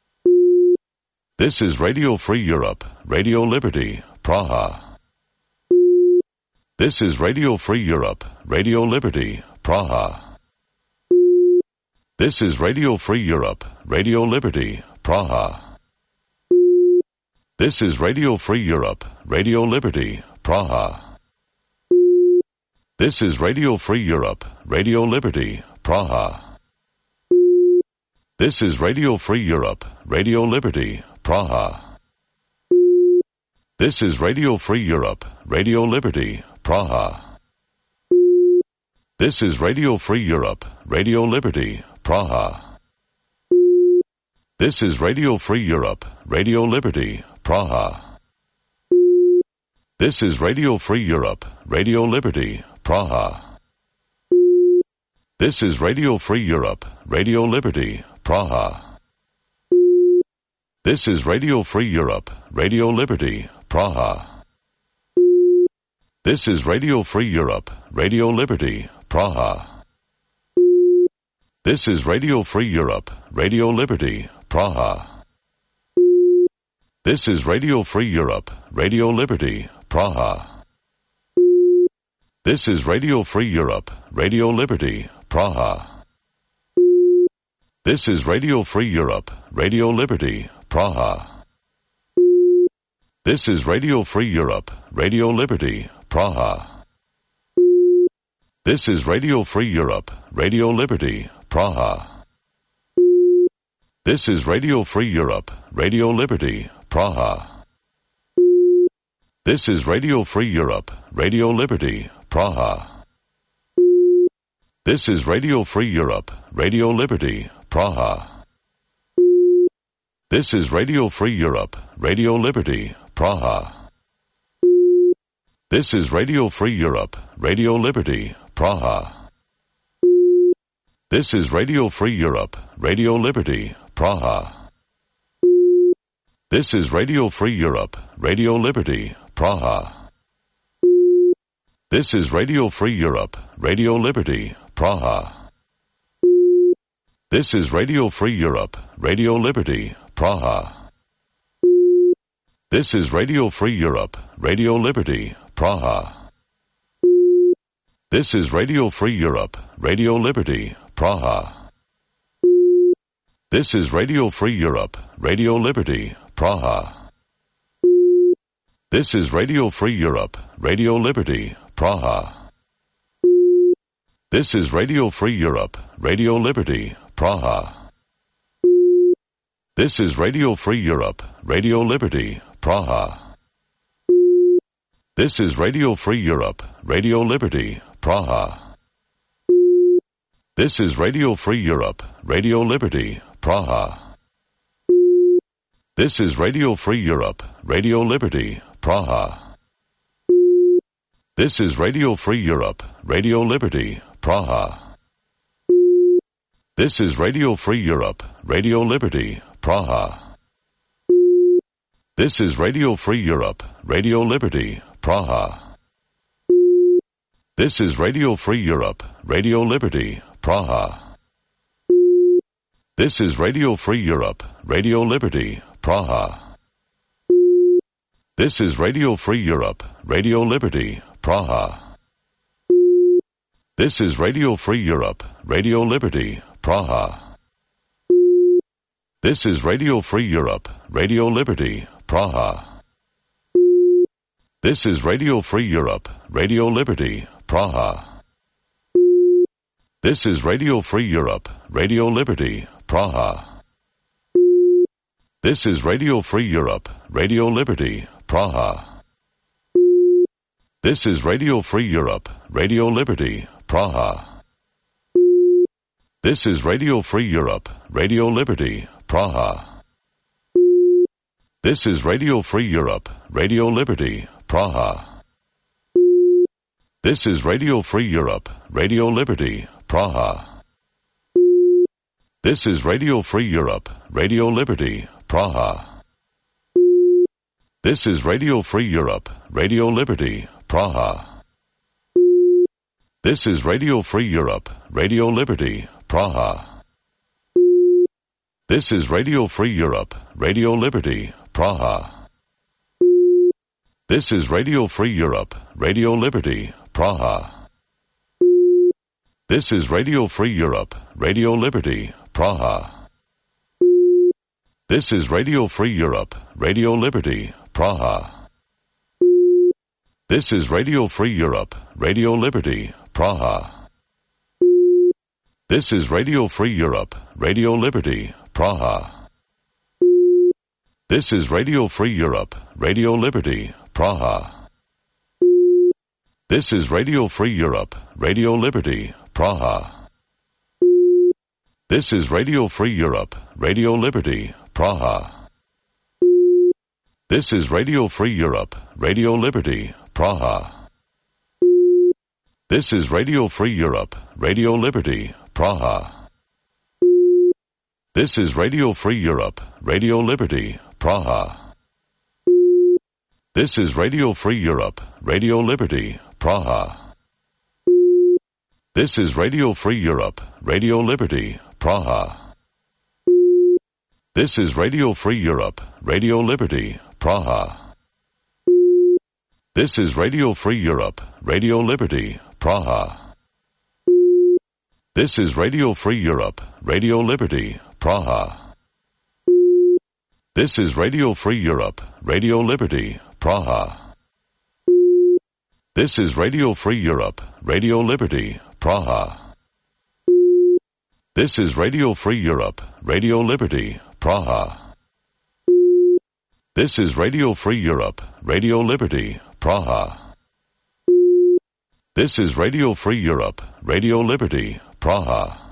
This is Radio Free Europe, Radio Liberty, Praha. This is Radio Free Europe, Radio Liberty, Praha. This is Radio Free Europe, Radio Liberty, Praha. This is Radio Free Europe, Radio Liberty, Praha. This is Radio Free Europe, Radio Liberty, Praha. This is Radio Free Europe, Radio Liberty, Praha. This is Radio Free Europe, Radio Liberty, Praha. This is Radio Free Europe, Radio Liberty, Praha. This is Radio Free Europe, Radio Liberty, Praha. This is Radio Free Europe, Radio Liberty, Praha. This is Radio Free Europe, Radio Liberty, Praha. This is Radio Free Europe, Radio Liberty, Praha. This is Radio Free Europe, Radio Liberty, Praha. This is Radio Free Europe, Radio Liberty, Praha. This is Radio Free Europe, Radio Liberty, Praha. This is Radio Free Europe, Radio Liberty, Praha. This is Radio Free Europe, Radio Liberty, Praha. This is Radio Free Europe, Radio Liberty, Praha. This is Radio Free Europe, Radio Liberty, Praha. This is Radio Free Europe, Radio Liberty, Praha. This is Radio Free Europe, Radio Liberty, Praha. This is Radio Free Europe, Radio Liberty, Praha. This is Radio Free Europe, Radio Liberty, Praha. This is Radio Free Europe, Radio Liberty, Praha. This is Radio Free Europe, Radio Liberty, Praha. This is Radio Free Europe, Radio Liberty, Praha. This is Radio Free Europe, Radio Liberty, Praha. This is Radio Free Europe, Radio Liberty, Praha. This is Radio Free Europe, Radio Liberty, Praha. This is Radio Free Europe, Radio Liberty, Praha. This is Radio Free Europe, Radio Liberty, Praha. This is Radio Free Europe, Radio Liberty, Praha. This is Radio Free Europe, Radio Liberty, Praha. This is Radio Free Europe, Radio Liberty, Praha. This is Radio Free Europe, Radio Liberty, Praha. This is Radio Free Europe, Radio Liberty, Praha. This is Radio Free Europe, Radio Liberty, Praha. This is Radio Free Europe, Radio Liberty, Praha. This is Radio Free Europe, Radio Liberty, Praha. This is Radio Free Europe, Radio Liberty, Praha. This is Radio Free Europe, Radio Liberty, Praha. This is Radio Free Europe, Radio Liberty, Praha. This is Radio Free Europe, Radio Liberty, Praha. This is Radio Free Europe, Radio Liberty, Praha. This is Radio Free Europe, Radio Liberty, Praha. This is Radio Free Europe, Radio Liberty, Praha. This is Radio Free Europe, Radio Liberty, Praha. This is Radio Free Europe, Radio Liberty, Praha. This is Radio Free Europe, Radio Liberty, Praha. This is Radio Free Europe, Radio Liberty, Praha. This is Radio Free Europe, Radio Liberty, Praha. This is Radio Free Europe, Radio Liberty, Praha. This is Radio Free Europe, Radio Liberty, Praha. This is Radio Free Europe, Radio Liberty, Praha. This is Radio Free Europe, Radio Liberty, Praha. This is Radio Free Europe, Radio Liberty, Praha. This is Radio Free Europe, Radio Liberty, Praha. This is Radio Free Europe, Radio Liberty, Praha. This is Radio Free Europe, Radio Liberty, Praha. This is Radio Free Europe, Radio Liberty, Praha. This is Radio Free Europe, Radio Liberty, Praha. This is Radio Free Europe, Radio Liberty, Praha. This is Radio Free Europe, Radio Liberty, Praha. This is Radio Free Europe, Radio Liberty, Praha. This is Radio Free Europe, Radio Liberty, Praha. This is Radio Free Europe, Radio Liberty, Praha. This is Radio Free Europe, Radio Liberty, Praha. This is Radio Free Europe, Radio Liberty, Praha. This is Radio Free Europe, Radio Liberty, Praha. This is Radio Free Europe, Radio Liberty, Praha. This is Radio Free Europe, Radio Liberty, Praha. This is Radio Free Europe, Radio Liberty, Praha. This is Radio Free Europe, Radio Liberty, Praha. This is Radio Free Europe, Radio Liberty, Praha. This is Radio Free Europe, Radio Liberty, Praha. This is Radio Free Europe, Radio Liberty, Praha. This is Radio Free Europe, Radio Liberty, Praha.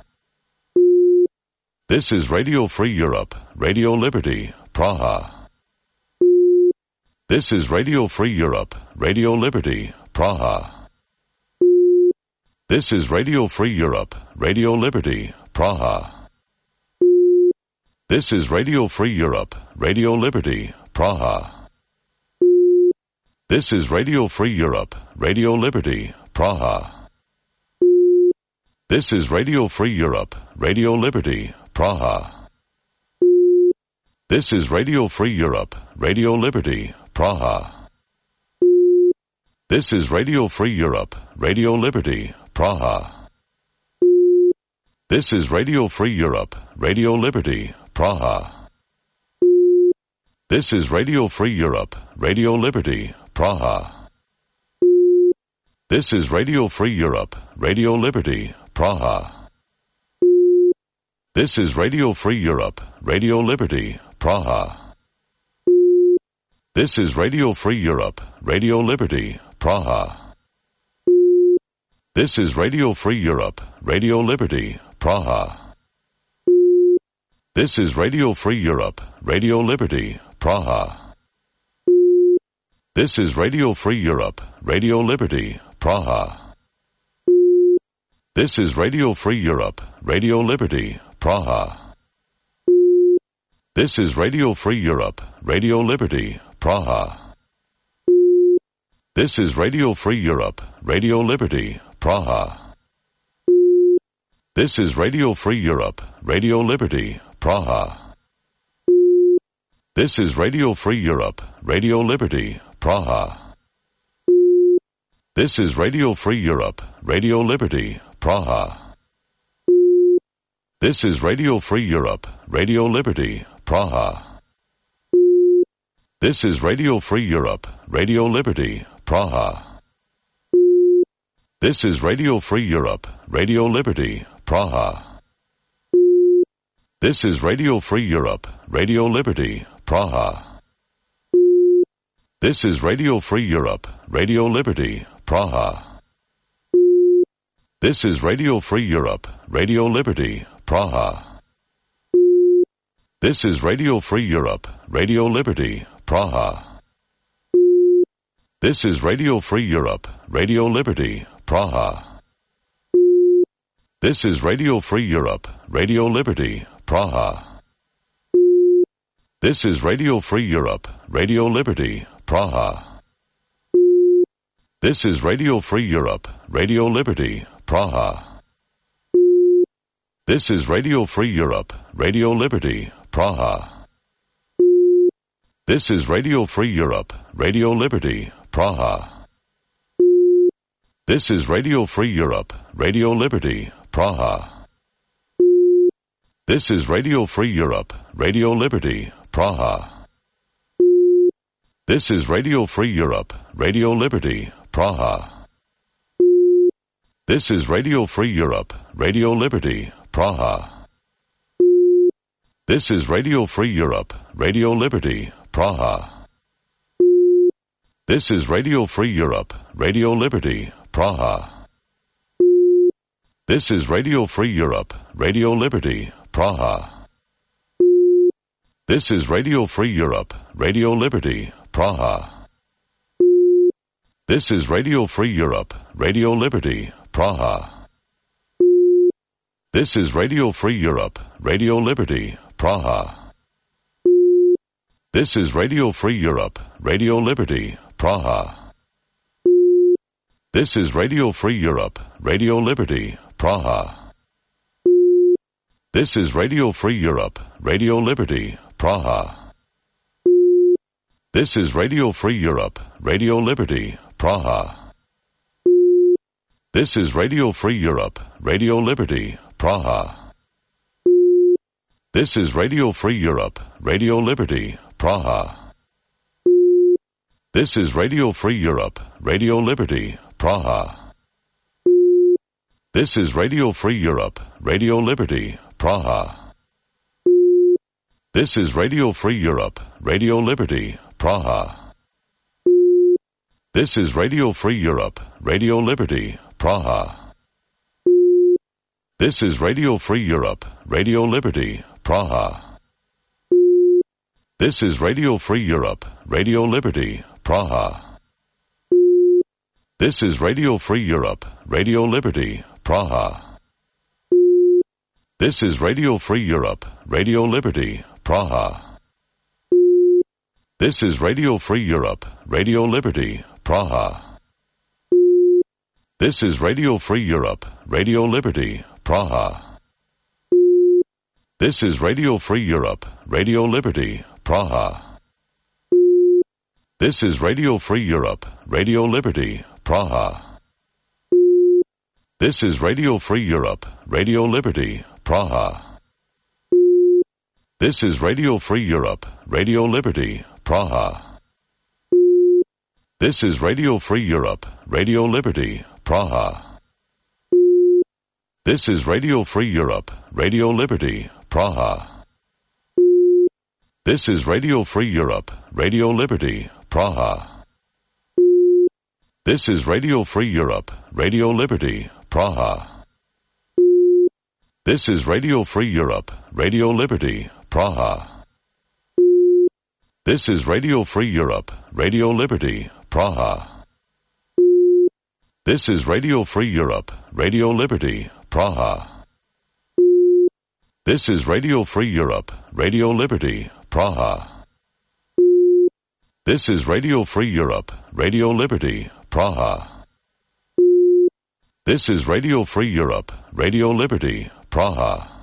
This is Radio Free Europe, Radio Liberty, Praha. This is Radio Free Europe, Radio Liberty, Praha. This is Radio Free Europe, Radio Liberty, Praha. This is Radio Free Europe, Radio Liberty, Praha. This is Radio Free Europe, Radio Liberty, Praha. This is Radio Free Europe, Radio Liberty, Praha. This is Radio Free Europe, Radio Liberty, Praha. This is Radio Free Europe, Radio Liberty, Praha. This is Radio Free Europe, Radio Liberty, Praha. This is Radio Free Europe, Radio Liberty, Praha. This is Radio Free Europe, Radio Liberty, Praha. This is Radio Free Europe, Radio Liberty, Praha. This is Radio Free Europe, Radio Liberty, Praha. This is Radio Free Europe, Radio Liberty, Praha. This is Radio Free Europe, Radio Liberty, Praha. This is Radio Free Europe, Radio Liberty, Praha. This is Radio Free Europe, Radio Liberty, Praha. This is Radio Free Europe, Radio Liberty, Praha. This is Radio Free Europe, Radio Liberty, Praha. This is Radio Free Europe, Radio Liberty, Praha. This is Radio Free Europe, Radio Liberty, Praha. This is Radio Free Europe, Radio Liberty, Praha. This is Radio Free Europe, Radio Liberty, Praha. This is Radio Free Europe, Radio Liberty, Praha. This is Radio Free Europe, Radio Liberty, Praha. This is Radio Free Europe, Radio Liberty, Praha. This is Radio Free Europe, Radio Liberty, Praha. This is Radio Free Europe, Radio Liberty, Praha. This is Radio Free Europe, Radio Liberty, Praha. This is Radio Free Europe, Radio Liberty, Praha. This is Radio Free Europe, Radio Liberty, Praha. This is Radio Free Europe, Radio Liberty, Praha. This is Radio Free Europe, Radio Liberty, Praha. This is Radio Free Europe, Radio Liberty, Praha. This is Radio Free Europe, Radio Liberty, Praha. This is Radio Free Europe, Radio Liberty, Praha. This is Radio Free Europe, Radio Liberty, Praha. This is Radio Free Europe, Radio Liberty, Praha. This is Radio Free Europe, Radio Liberty, Praha. This is Radio Free Europe, Radio Liberty, Praha. This is Radio Free Europe, Radio Liberty, Praha. This is Radio Free Europe, Radio Liberty, Praha. This is Radio Free Europe, Radio Liberty, Praha. This is Radio Free Europe, Radio Liberty, Praha. This is Radio Free Europe, Radio Liberty, Praha. This is Radio Free Europe, Radio Liberty, Praha. This is Radio Free Europe, Radio Liberty, Praha. This is Radio Free Europe, Radio Liberty, Praha. This is Radio Free Europe, Radio Liberty, Praha. This is Radio Free Europe, Radio Liberty, Praha. This is Radio Free Europe, Radio Liberty, Praha. This is Radio Free Europe, Radio Liberty, Praha. This is Radio Free Europe, Radio Liberty, Praha. This is Radio Free Europe, Radio Liberty, Praha. This is Radio Free Europe, Radio Liberty, Praha. This is Radio Free Europe, Radio Liberty, Praha. This is Radio Free Europe, Radio Liberty, Praha. This is Radio Free Europe, Radio Liberty, Praha. This is Radio Free Europe, Radio Liberty, Praha. This is Radio Free Europe, Radio Liberty, Praha. This is Radio Free Europe, Radio Liberty, Praha. This is Radio Free Europe, Radio Liberty, Praha. This is Radio Free Europe, Radio Liberty, Praha. This is Radio Free Europe, Radio Liberty, Praha. This is Radio Free Europe, Radio Liberty, Praha. This is Radio Free Europe, Radio Liberty, Praha. This is Radio Free Europe, Radio Liberty, Praha. This is Radio Free Europe, Radio Liberty, Praha. This is Radio Free Europe, Radio Liberty, Praha. This is Radio Free Europe, Radio Liberty, Praha. This is Radio Free Europe, Radio Liberty, Praha. This is Radio Free Europe, Radio Liberty, Praha. This is Radio Free Europe, Radio Liberty, Praha. This is Radio Free Europe, Radio Liberty, Praha. This is Radio Free Europe, Radio Liberty, Praha.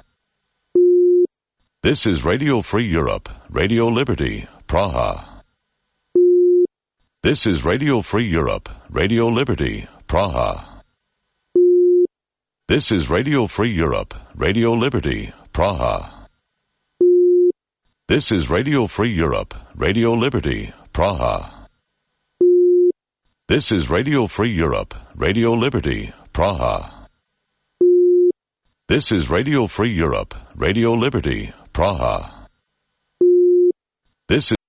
This is Radio Free Europe, Radio Liberty, Praha. This is Radio Free Europe, Radio Liberty, Praha. This is Radio Free Europe, Radio Liberty, Praha. This is Radio Free Europe, Radio Liberty, Praha. This is Radio Free Europe, Radio Liberty, Praha. This is Radio Free Europe, Radio Liberty, Praha. This is